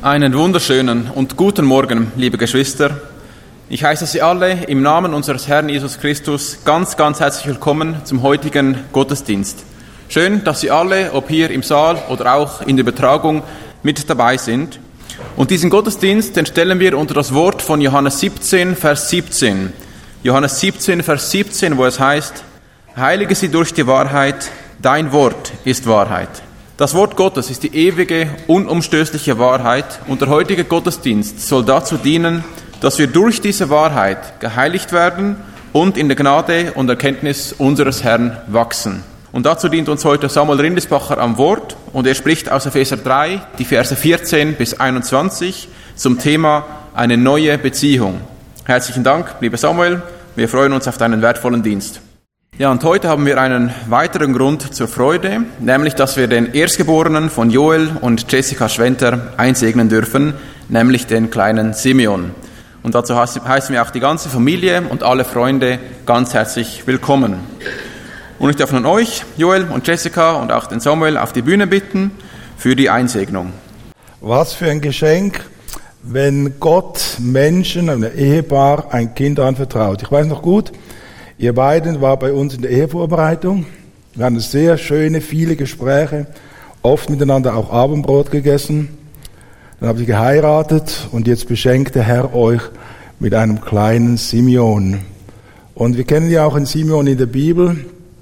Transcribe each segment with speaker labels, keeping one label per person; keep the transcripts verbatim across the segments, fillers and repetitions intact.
Speaker 1: Einen wunderschönen und guten Morgen, liebe Geschwister. Ich heiße Sie alle im Namen unseres Herrn Jesus Christus ganz, ganz herzlich willkommen zum heutigen Gottesdienst. Schön, dass Sie alle, ob hier im Saal oder auch in der Übertragung, mit dabei sind. Und diesen Gottesdienst, den stellen wir unter das Wort von Johannes siebzehn, Vers siebzehn. Johannes siebzehn, Vers siebzehn, wo es heißt: Heilige sie durch die Wahrheit, dein Wort ist Wahrheit. Das Wort Gottes ist die ewige, unumstößliche Wahrheit und der heutige Gottesdienst soll dazu dienen, dass wir durch diese Wahrheit geheiligt werden und in der Gnade und Erkenntnis unseres Herrn wachsen. Und dazu dient uns heute Samuel Rindisbacher am Wort und er spricht aus Epheser drei, die Verse vierzehn bis einundzwanzig zum Thema eine neue Beziehung. Herzlichen Dank, lieber Samuel, wir freuen uns auf deinen wertvollen Dienst. Ja, und heute haben wir einen weiteren Grund zur Freude, nämlich, dass wir den Erstgeborenen von Joel und Jessica Schwenter einsegnen dürfen, nämlich den kleinen Simeon. Und dazu heißen wir auch die ganze Familie und alle Freunde ganz herzlich willkommen. Und ich darf nun euch, Joel und Jessica und auch den Samuel auf die Bühne bitten für die Einsegnung.
Speaker 2: Was für ein Geschenk, wenn Gott Menschen, einem Ehepaar, ein Kind anvertraut. Ich weiß noch gut, ihr beiden war bei uns in der Ehevorbereitung. Wir hatten sehr schöne, viele Gespräche, oft miteinander auch Abendbrot gegessen. Dann habt ihr geheiratet und jetzt beschenkt der Herr euch mit einem kleinen Simeon. Und wir kennen ja auch einen Simeon in der Bibel.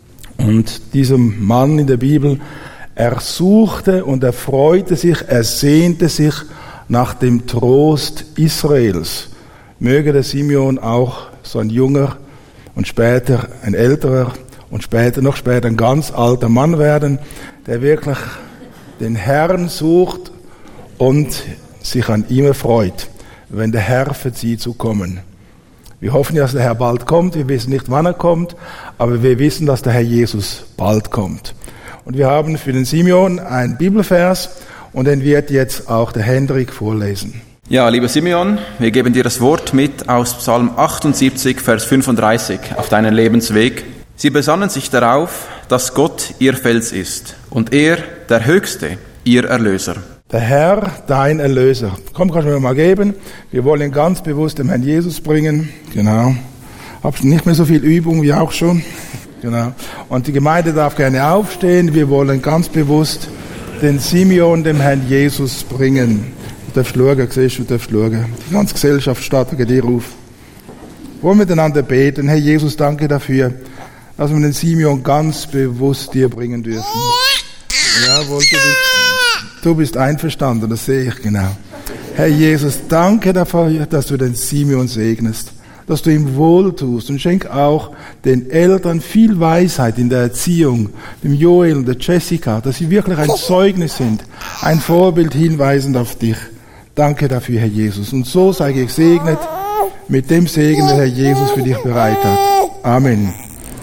Speaker 2: Und dieser Mann in der Bibel, er suchte und er freute sich, er sehnte sich nach dem Trost Israels. Möge der Simeon auch so ein junger und später ein älterer und später, noch später ein ganz alter Mann werden, der wirklich den Herrn sucht und sich an ihm erfreut, wenn der Herr verzieht zu kommen. Wir hoffen, dass der Herr bald kommt. Wir wissen nicht, wann er kommt, aber wir wissen, dass der Herr Jesus bald kommt. Und wir haben für den Simeon einen Bibelvers und den wird jetzt auch der Hendrik vorlesen.
Speaker 1: Ja, lieber Simeon, wir geben dir das Wort mit aus Psalm achtundsiebzig, Vers fünfunddreißig auf deinen Lebensweg. Sie besannen sich darauf, dass Gott ihr Fels ist und er, der Höchste, ihr Erlöser.
Speaker 2: Der Herr, dein Erlöser. Komm, kannst du mir mal geben. Wir wollen ihn ganz bewusst dem Herrn Jesus bringen. Genau. Hab nicht mehr so viel Übung wie auch schon. Genau. Und die Gemeinde darf gerne aufstehen. Wir wollen ganz bewusst den Simeon dem Herrn Jesus bringen. Du darfst schauen, siehst du, du darfst schauen. Die ganze Gesellschaft steht wegen dir auf. Wollen wir miteinander beten. Herr Jesus, danke dafür, dass wir den Simeon ganz bewusst dir bringen dürfen. Jawohl, du bist, du bist einverstanden, das sehe ich genau. Herr Jesus, danke dafür, dass du den Simeon segnest, dass du ihm wohltust und schenk auch den Eltern viel Weisheit in der Erziehung, dem Joel und der Jessica, dass sie wirklich ein Zeugnis sind, ein Vorbild hinweisend auf dich. Danke dafür, Herr Jesus. Und so sei gesegnet mit dem Segen, der Herr Jesus für dich bereit hat. Amen.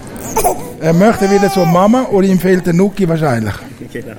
Speaker 2: Er möchte wieder zur Mama oder ihm fehlt der Nuki wahrscheinlich.
Speaker 1: Genau.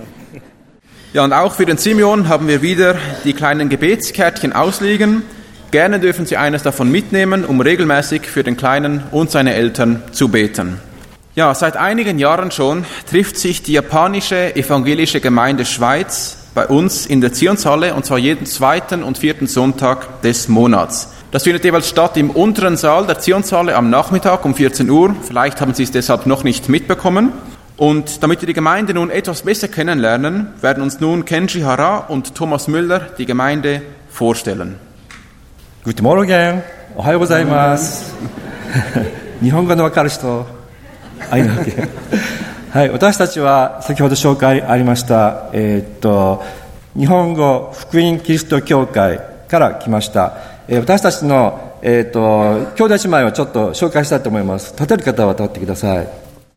Speaker 1: Ja, und auch für den Simeon haben wir wieder die kleinen Gebetskärtchen ausliegen. Gerne dürfen Sie eines davon mitnehmen, um regelmäßig für den Kleinen und seine Eltern zu beten. Ja, seit einigen Jahren schon trifft sich die japanische evangelische Gemeinde Schweiz bei uns in der Zionshalle, und zwar jeden zweiten und vierten Sonntag des Monats. Das findet jeweils statt im unteren Saal der Zionshalle am Nachmittag um vierzehn Uhr. Vielleicht haben Sie es deshalb noch nicht mitbekommen. Und damit wir die Gemeinde nun etwas besser kennenlernen, werden uns nun Kenji Hara und Thomas Müller die Gemeinde vorstellen.
Speaker 3: Guten Morgen. Ohayou gozaimasu. 日本語のわかる人。はい、はい、私たちは先ほど紹介ありました、えー、っと日本語福音キリスト教会から来ました。えー、私たちの、えー、っと兄弟姉妹をちょっと紹介したいと思います。立てる方は立ってください。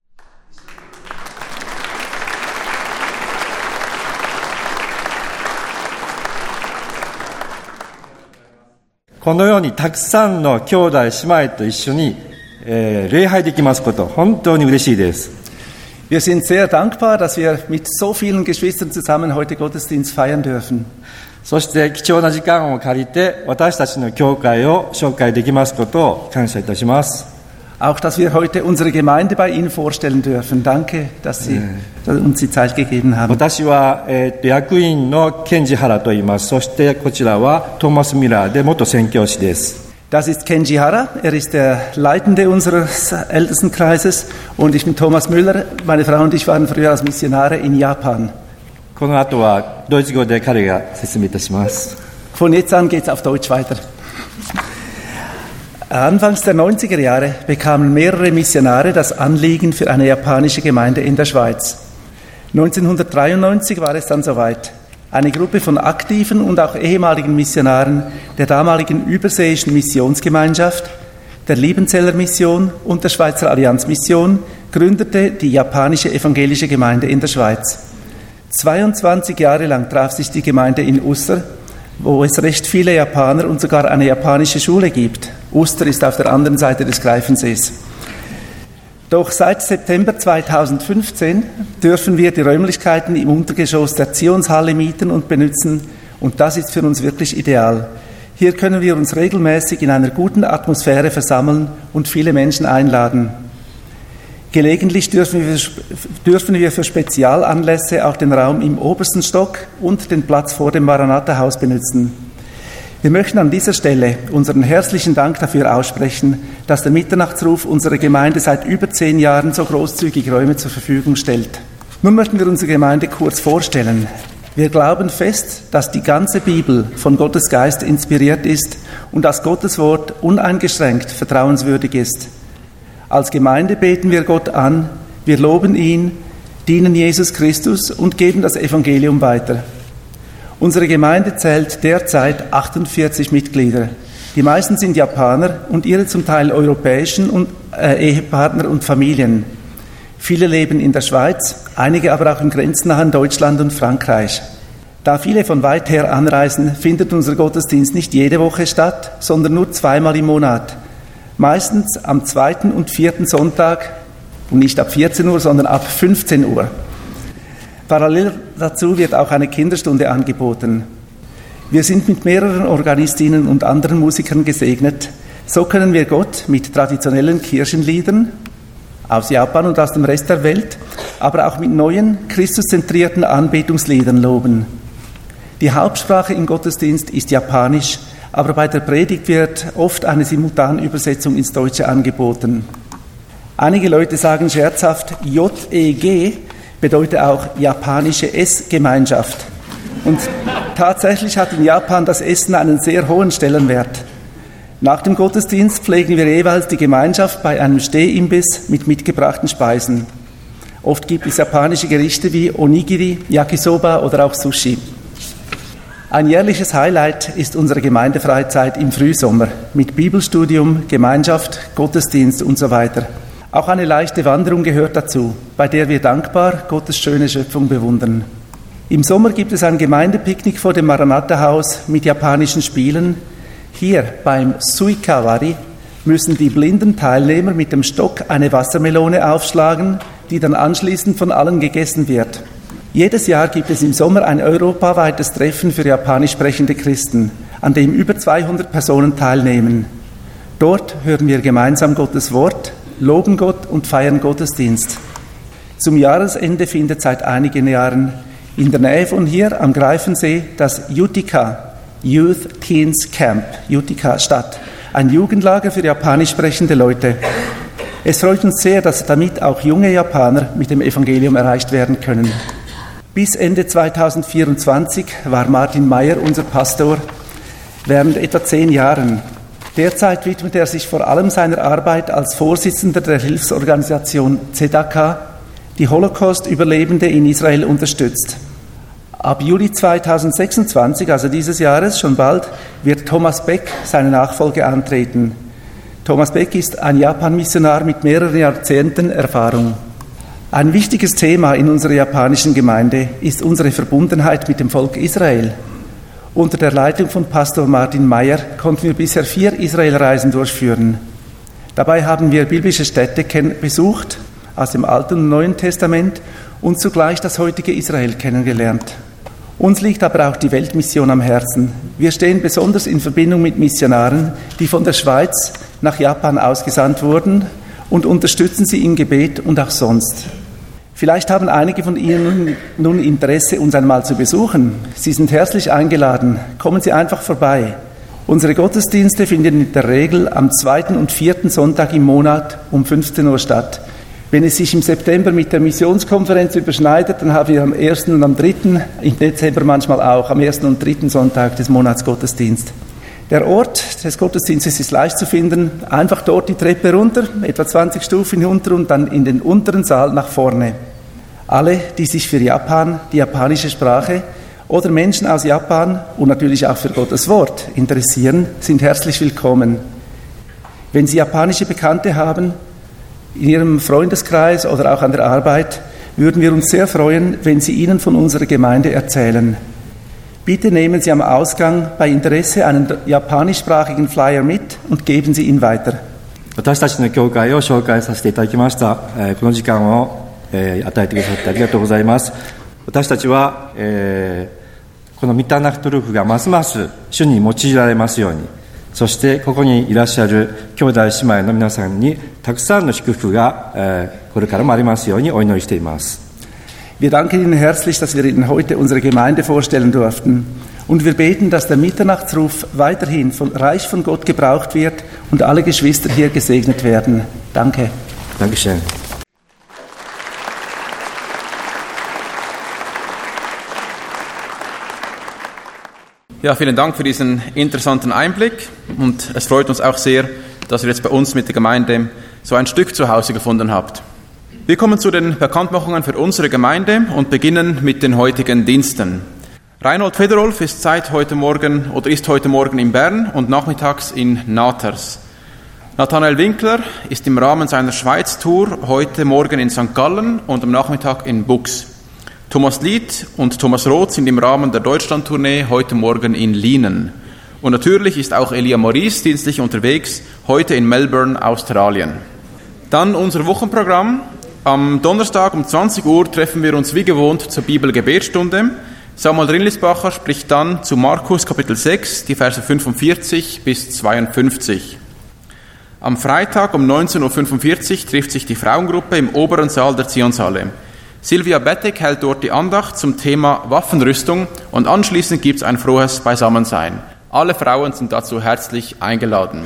Speaker 3: このようにたくさんの兄弟姉妹と一緒に、えー、礼拝できますこと、本当に嬉しいです。
Speaker 4: Wir sind sehr dankbar, dass wir mit so vielen Geschwistern zusammen heute Gottesdienst feiern dürfen.
Speaker 3: そして貴重な時間を借りて私たちの教会を紹介できますことを感謝いたします。
Speaker 4: auch dass wir heute unsere Gemeinde bei Ihnen vorstellen dürfen. Danke, dass Sie uns die Zeit gegeben haben.
Speaker 3: 私は、えーと、役員のケンジハラと言います。そしてこちらはトーマス・ミラーで元宣教師です。
Speaker 4: Das ist Kenji Hara, er ist der Leitende unseres Ältestenkreises und ich bin Thomas Müller. Meine Frau und ich waren früher als Missionare in Japan.
Speaker 3: この後はドイツ語で彼が説明いたします。
Speaker 4: Von jetzt an geht es auf Deutsch weiter. Anfangs der neunziger Jahre bekamen mehrere Missionare das Anliegen für eine japanische Gemeinde in der Schweiz. neunzehnhundertdreiundneunzig war es dann soweit. Eine Gruppe von aktiven und auch ehemaligen Missionaren der damaligen Überseeischen Missionsgemeinschaft, der Liebenzeller Mission und der Schweizer Allianzmission gründete die japanische evangelische Gemeinde in der Schweiz. zweiundzwanzig Jahre lang traf sich die Gemeinde in Uster, wo es recht viele Japaner und sogar eine japanische Schule gibt. Uster ist auf der anderen Seite des Greifensees. Doch seit September zweitausendfünfzehn dürfen wir die Räumlichkeiten im Untergeschoss der Zionshalle mieten und benutzen und das ist für uns wirklich ideal. Hier können wir uns regelmäßig in einer guten Atmosphäre versammeln und viele Menschen einladen. Gelegentlich dürfen wir, dürfen wir für Spezialanlässe auch den Raum im obersten Stock und den Platz vor dem Maranatha-Haus benutzen. Wir möchten an dieser Stelle unseren herzlichen Dank dafür aussprechen, dass der Mitternachtsruf unserer Gemeinde seit über zehn Jahren so großzügig Räume zur Verfügung stellt. Nun möchten wir unsere Gemeinde kurz vorstellen. Wir glauben fest, dass die ganze Bibel von Gottes Geist inspiriert ist und dass Gottes Wort uneingeschränkt vertrauenswürdig ist. Als Gemeinde beten wir Gott an, wir loben ihn, dienen Jesus Christus und geben das Evangelium weiter. Unsere Gemeinde zählt derzeit achtundvierzig Mitglieder. Die meisten sind Japaner und ihre zum Teil europäischen und, äh, Ehepartner und Familien. Viele leben in der Schweiz, einige aber auch im grenznahen Deutschland und Frankreich. Da viele von weit her anreisen, findet unser Gottesdienst nicht jede Woche statt, sondern nur zweimal im Monat. Meistens am zweiten und vierten Sonntag und nicht ab vierzehn Uhr, sondern ab fünfzehn Uhr. Parallel dazu wird auch eine Kinderstunde angeboten. Wir sind mit mehreren Organistinnen und anderen Musikern gesegnet. So können wir Gott mit traditionellen Kirchenliedern aus Japan und aus dem Rest der Welt, aber auch mit neuen, christuszentrierten Anbetungsliedern loben. Die Hauptsprache im Gottesdienst ist Japanisch, aber bei der Predigt wird oft eine Simultanübersetzung ins Deutsche angeboten. Einige Leute sagen scherzhaft, J E G bedeutet auch japanische Essgemeinschaft. Und tatsächlich hat in Japan das Essen einen sehr hohen Stellenwert. Nach dem Gottesdienst pflegen wir jeweils die Gemeinschaft bei einem Stehimbiss mit mitgebrachten Speisen. Oft gibt es japanische Gerichte wie Onigiri, Yakisoba oder auch Sushi. Ein jährliches Highlight ist unsere Gemeindefreizeit im Frühsommer mit Bibelstudium, Gemeinschaft, Gottesdienst und so weiter. Auch eine leichte Wanderung gehört dazu, bei der wir dankbar Gottes schöne Schöpfung bewundern. Im Sommer gibt es ein Gemeindepicknick vor dem Maranatha-Haus mit japanischen Spielen. Hier beim Suikawari müssen die blinden Teilnehmer mit dem Stock eine Wassermelone aufschlagen, die dann anschließend von allen gegessen wird. Jedes Jahr gibt es im Sommer ein europaweites Treffen für japanisch sprechende Christen, an dem über zweihundert Personen teilnehmen. Dort hören wir gemeinsam Gottes Wort, loben Gott und feiern Gottesdienst. Zum Jahresende findet seit einigen Jahren in der Nähe von hier am Greifensee das Utica Youth Teens Camp Utica statt, ein Jugendlager für japanisch sprechende Leute. Es freut uns sehr, dass damit auch junge Japaner mit dem Evangelium erreicht werden können. Bis Ende zweitausendvierundzwanzig war Martin Meyer unser Pastor während etwa zehn Jahren. Derzeit widmet er sich vor allem seiner Arbeit als Vorsitzender der Hilfsorganisation Tzedakah, die Holocaust-Überlebende in Israel unterstützt. Ab Juli zweitausendsechsundzwanzig, also dieses Jahres, schon bald, wird Thomas Beck seine Nachfolge antreten. Thomas Beck ist ein Japan-Missionar mit mehreren Jahrzehnten Erfahrung. Ein wichtiges Thema in unserer japanischen Gemeinde ist unsere Verbundenheit mit dem Volk Israel. Unter der Leitung von Pastor Martin Meyer konnten wir bisher vier Israelreisen durchführen. Dabei haben wir biblische Städte besucht, aus dem Alten und Neuen Testament und zugleich das heutige Israel kennengelernt. Uns liegt aber auch die Weltmission am Herzen. Wir stehen besonders in Verbindung mit Missionaren, die von der Schweiz nach Japan ausgesandt wurden und unterstützen Sie im Gebet und auch sonst. Vielleicht haben einige von Ihnen nun Interesse, uns einmal zu besuchen. Sie sind herzlich eingeladen. Kommen Sie einfach vorbei. Unsere Gottesdienste finden in der Regel am zweiten und vierten Sonntag im Monat um fünfzehn Uhr statt. Wenn es sich im September mit der Missionskonferenz überschneidet, dann haben wir am ersten und am dritten, im Dezember manchmal auch, am ersten und dritten Sonntag des Monats Gottesdienst. Der Ort des Gottesdienstes ist leicht zu finden. Einfach dort die Treppe runter, etwa zwanzig Stufen hinunter und dann in den unteren Saal nach vorne. Alle, die sich für Japan, die japanische Sprache oder Menschen aus Japan und natürlich auch für Gottes Wort interessieren, sind herzlich willkommen. Wenn Sie japanische Bekannte haben, in Ihrem Freundeskreis oder auch an der Arbeit, würden wir uns sehr freuen, wenn Sie ihnen von unserer Gemeinde erzählen. Bitte nehmen Sie am Ausgang bei Interesse einen japanischsprachigen Flyer mit und geben Sie ihn weiter.
Speaker 3: 私たちの教会を紹介させていただきました。えーこの時間を、えー与えてくださってありがとうございます。私たちは、えーこのミッターナフトルーフがますます主に用いられますように、そしてここにいらっしゃる兄弟姉妹の皆さんにたくさんの祝福が、えーこれからもありますようにお祈りしています。
Speaker 4: Wir danken Ihnen herzlich, dass wir Ihnen heute unsere Gemeinde vorstellen durften. Und wir beten, dass der Mitternachtsruf weiterhin von, reich von Gott gebraucht wird und alle Geschwister hier gesegnet werden. Danke.
Speaker 3: Dankeschön.
Speaker 1: Ja, vielen Dank für diesen interessanten Einblick und es freut uns auch sehr, dass ihr jetzt bei uns mit der Gemeinde so ein Stück zu Hause gefunden habt. Wir kommen zu den Bekanntmachungen für unsere Gemeinde und beginnen mit den heutigen Diensten. Reinhold Federolf ist seit heute Morgen oder ist heute Morgen in Bern und nachmittags in Naters. Nathanael Winkler ist im Rahmen seiner Schweiz-Tour heute Morgen in Sankt Gallen und am Nachmittag in Bux. Thomas Lied und Thomas Roth sind im Rahmen der Deutschland-Tournee heute Morgen in Lienen. Und natürlich ist auch Elia Maurice dienstlich unterwegs, heute in Melbourne, Australien. Dann unser Wochenprogramm. Am Donnerstag um zwanzig Uhr treffen wir uns wie gewohnt zur Bibelgebetsstunde. Samuel Rinlisbacher spricht dann zu Markus Kapitel sechs, die Verse fünfundvierzig bis zweiundfünfzig. Am Freitag um neunzehn Uhr fünfundvierzig trifft sich die Frauengruppe im oberen Saal der Zionshalle. Silvia Bettig hält dort die Andacht zum Thema Waffenrüstung und anschließend gibt es ein frohes Beisammensein. Alle Frauen sind dazu herzlich eingeladen.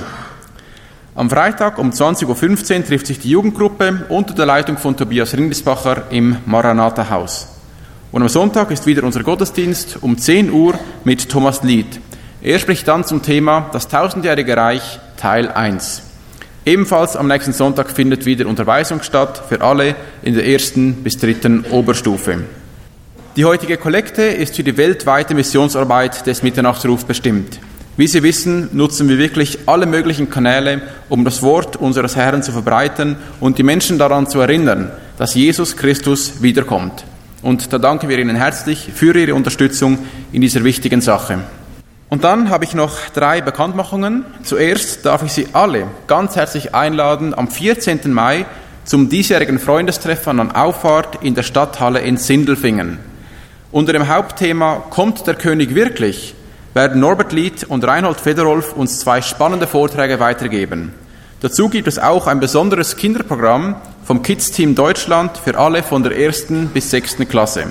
Speaker 1: Am Freitag um zwanzig Uhr fünfzehn trifft sich die Jugendgruppe unter der Leitung von Tobias Rindisbacher im Maranatha-Haus. Und am Sonntag ist wieder unser Gottesdienst um zehn Uhr mit Thomas Lied. Er spricht dann zum Thema Das tausendjährige Reich Teil eins. Ebenfalls am nächsten Sonntag findet wieder Unterweisung statt für alle in der ersten bis dritten Oberstufe. Die heutige Kollekte ist für die weltweite Missionsarbeit des Mitternachtsrufs bestimmt. Wie Sie wissen, nutzen wir wirklich alle möglichen Kanäle, um das Wort unseres Herrn zu verbreiten und die Menschen daran zu erinnern, dass Jesus Christus wiederkommt. Und da danken wir Ihnen herzlich für Ihre Unterstützung in dieser wichtigen Sache. Und dann habe ich noch drei Bekanntmachungen. Zuerst darf ich Sie alle ganz herzlich einladen am vierzehnten Mai zum diesjährigen Freundestreffen an Auffahrt in der Stadthalle in Sindelfingen. Unter dem Hauptthema Kommt der König wirklich? Werden Norbert Lied und Reinhold Federolf uns zwei spannende Vorträge weitergeben. Dazu gibt es auch ein besonderes Kinderprogramm vom Kids-Team Deutschland für alle von der ersten bis sechsten Klasse.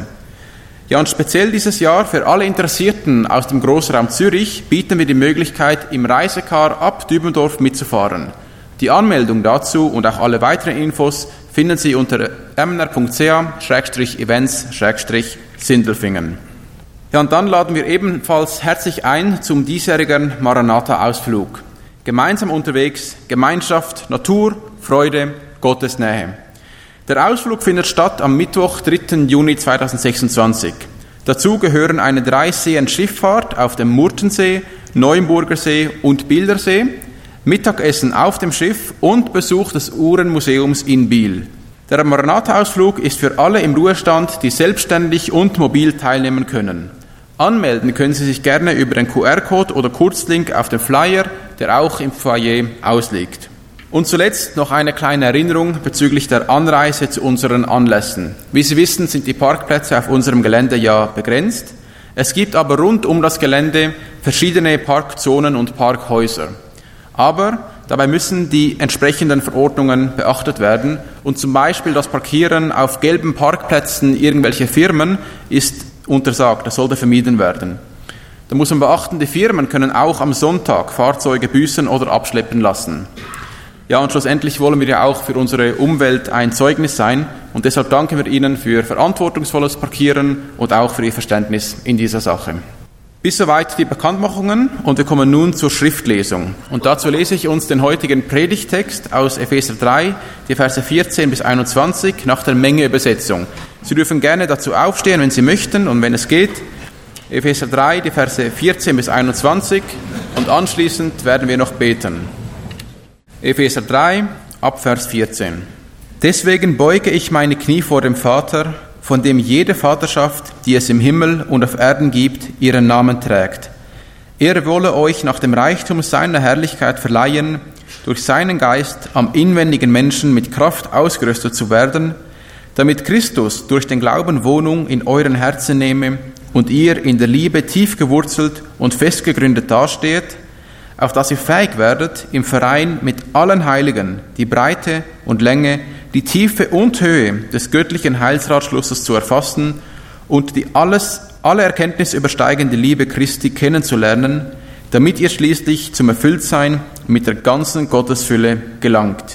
Speaker 1: Ja, und speziell dieses Jahr für alle Interessierten aus dem Großraum Zürich bieten wir die Möglichkeit, im Reisecar ab Dübendorf mitzufahren. Die Anmeldung dazu und auch alle weiteren Infos finden Sie unter m n r punkt c a slash events slash Sindelfingen. Ja, und dann laden wir ebenfalls herzlich ein zum diesjährigen Maranatha-Ausflug. Gemeinsam unterwegs, Gemeinschaft, Natur, Freude, Gottes Nähe. Der Ausflug findet statt am Mittwoch, dritten Juni zweitausendsechsundzwanzig. Dazu gehören eine Drei-Seen-Schifffahrt auf dem Murtensee, Neuenburger See und Bildersee, Mittagessen auf dem Schiff und Besuch des Uhrenmuseums in Biel. Der Maranatha-Ausflug ist für alle im Ruhestand, die selbstständig und mobil teilnehmen können. Anmelden können Sie sich gerne über den Q R-Code oder Kurzlink auf dem Flyer, der auch im Foyer ausliegt. Und zuletzt noch eine kleine Erinnerung bezüglich der Anreise zu unseren Anlässen. Wie Sie wissen, sind die Parkplätze auf unserem Gelände ja begrenzt. Es gibt aber rund um das Gelände verschiedene Parkzonen und Parkhäuser. Aber Dabei müssen die entsprechenden Verordnungen beachtet werden und zum Beispiel das Parkieren auf gelben Parkplätzen irgendwelcher Firmen ist untersagt, das sollte vermieden werden. Da muss man beachten, die Firmen können auch am Sonntag Fahrzeuge büßen oder abschleppen lassen. Ja, und schlussendlich wollen wir ja auch für unsere Umwelt ein Zeugnis sein und deshalb danken wir Ihnen für verantwortungsvolles Parkieren und auch für Ihr Verständnis in dieser Sache. Bis soweit die Bekanntmachungen und wir kommen nun zur Schriftlesung. Und dazu lese ich uns den heutigen Predigttext aus Epheser drei, die Verse vierzehn bis einundzwanzig nach der Menge-Übersetzung. Sie dürfen gerne dazu aufstehen, wenn Sie möchten und wenn es geht. Epheser drei, die Verse vierzehn bis einundzwanzig und anschließend werden wir noch beten. Epheser drei, ab Vers vierzehn. Deswegen beuge ich meine Knie vor dem Vater, von dem jede Vaterschaft, die es im Himmel und auf Erden gibt, ihren Namen trägt. Er wolle euch nach dem Reichtum seiner Herrlichkeit verleihen, durch seinen Geist am inwendigen Menschen mit Kraft ausgerüstet zu werden, damit Christus durch den Glauben Wohnung in euren Herzen nehme und ihr in der Liebe tief gewurzelt und festgegründet dasteht, auf dass ihr fähig werdet, im Verein mit allen Heiligen die Breite und Länge, die Tiefe und Höhe des göttlichen Heilsratschlusses zu erfassen und die alles, alle Erkenntnis übersteigende Liebe Christi kennenzulernen, damit ihr schließlich zum Erfülltsein mit der ganzen Gottesfülle gelangt.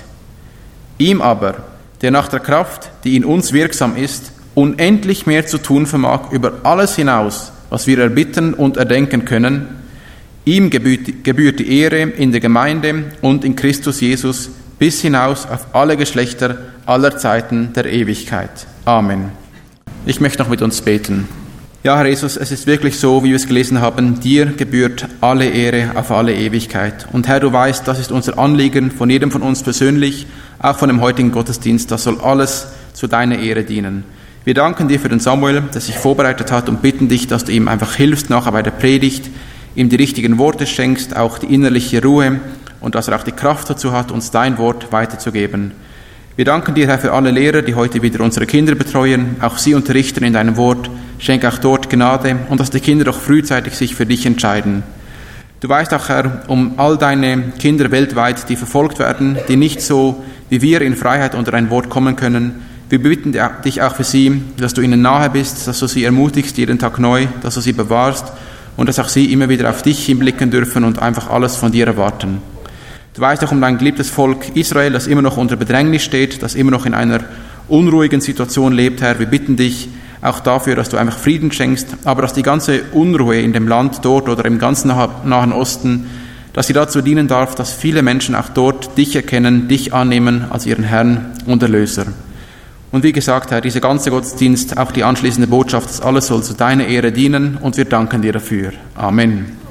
Speaker 1: Ihm aber, der nach der Kraft, die in uns wirksam ist, unendlich mehr zu tun vermag über alles hinaus, was wir erbitten und erdenken können, ihm gebührt, gebührt die Ehre in der Gemeinde und in Christus Jesus bis hinaus auf alle Geschlechter aller Zeiten der Ewigkeit. Amen. Ich möchte noch mit uns beten. Ja, Herr Jesus, es ist wirklich so, wie wir es gelesen haben, dir gebührt alle Ehre auf alle Ewigkeit. Und Herr, du weißt, das ist unser Anliegen von jedem von uns persönlich, auch von dem heutigen Gottesdienst, das soll alles zu deiner Ehre dienen. Wir danken dir für den Samuel, der sich vorbereitet hat und bitten dich, dass du ihm einfach hilfst nachher bei der Predigt, ihm die richtigen Worte schenkst, auch die innerliche Ruhe und dass er auch die Kraft dazu hat, uns dein Wort weiterzugeben. Wir danken dir, Herr, für alle Lehrer, die heute wieder unsere Kinder betreuen, auch sie unterrichten in deinem Wort. Schenk auch dort Gnade und dass die Kinder doch frühzeitig sich für dich entscheiden. Du weißt auch, Herr, um all deine Kinder weltweit, die verfolgt werden, die nicht so wie wir in Freiheit unter dein Wort kommen können. Wir bitten dich auch für sie, dass du ihnen nahe bist, dass du sie ermutigst jeden Tag neu, dass du sie bewahrst und dass auch sie immer wieder auf dich hinblicken dürfen und einfach alles von dir erwarten. Du weißt auch um dein geliebtes Volk Israel, das immer noch unter Bedrängnis steht, das immer noch in einer unruhigen Situation lebt, Herr. Wir bitten dich auch dafür, dass du einfach Frieden schenkst, aber dass die ganze Unruhe in dem Land dort oder im ganzen Nahen Osten, dass sie dazu dienen darf, dass viele Menschen auch dort dich erkennen, dich annehmen als ihren Herrn und Erlöser. Und wie gesagt, Herr, dieser ganze Gottesdienst, auch die anschließende Botschaft, das alles soll zu deiner Ehre dienen und wir danken dir dafür. Amen.